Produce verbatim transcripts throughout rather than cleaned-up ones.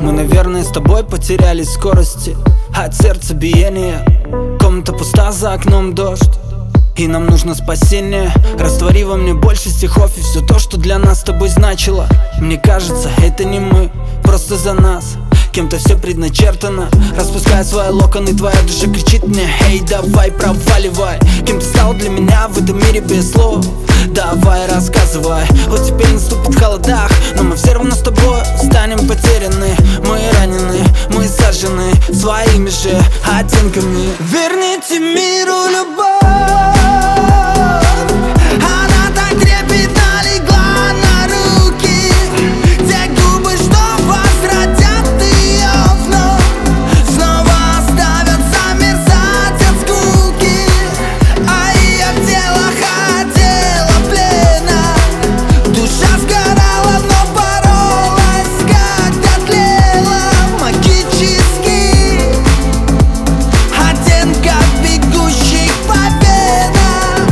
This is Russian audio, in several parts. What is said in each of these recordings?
Мы, наверное, с тобой потерялись в скорости от сердца биения. Комната пуста, за окном дождь, и нам нужно спасение. Раствори во мне больше стихов и все то, что для нас с тобой значило. Мне кажется, это не мы, просто за нас кем-то все предначертано. Распускай свои локоны, твоя душа кричит мне: эй, давай, проваливай. Кем ты стал для меня в этом мире без слов? Давай, рассказывай. Вот теперь наступит холодах, но мы все равно с тобой станем потеряны. Мы ранены, мы сожжены своими же оттенками. Верните миру любовь. Она так трепетно легла на руки. Те губы, что возродят ее вновь, снова оставят замерзать от скуки. А ее тело хотело плена. Душа сгорала, но боролась, когда тлела. Магический оттенков бегущих по венам.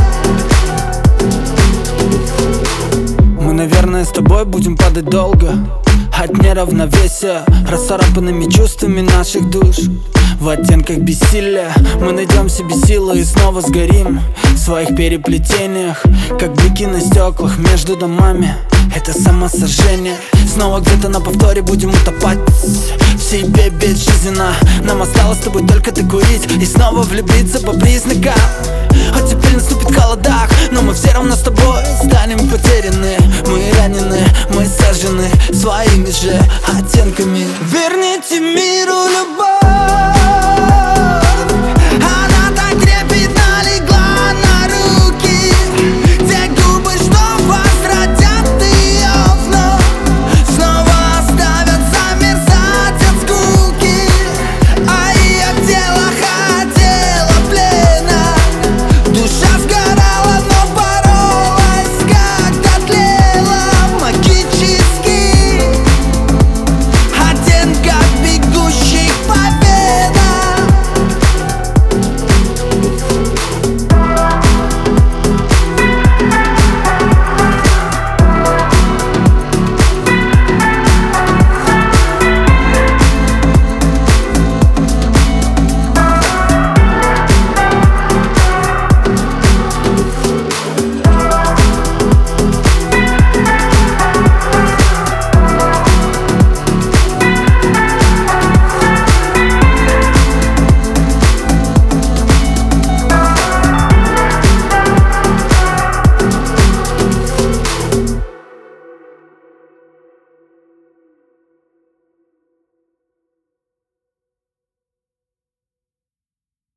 Мы, наверное, с тобой будем падать долго от неравновесия, расцарапанными чувствами наших душ. В оттенках бессилия мы найдем себе силы и снова сгорим в своих переплетениях, как блики на стеклах между домами. Это самосожжение. Снова где-то на повторе будем утопать в себе безжизненно. Нам осталось с тобой только докурить и снова влюбиться по признакам. А теперь наступит холодах, но мы все равно с тобой станем потеряны. Мы ранены, мы сожжены своими же оттенками. Верните миру любовь.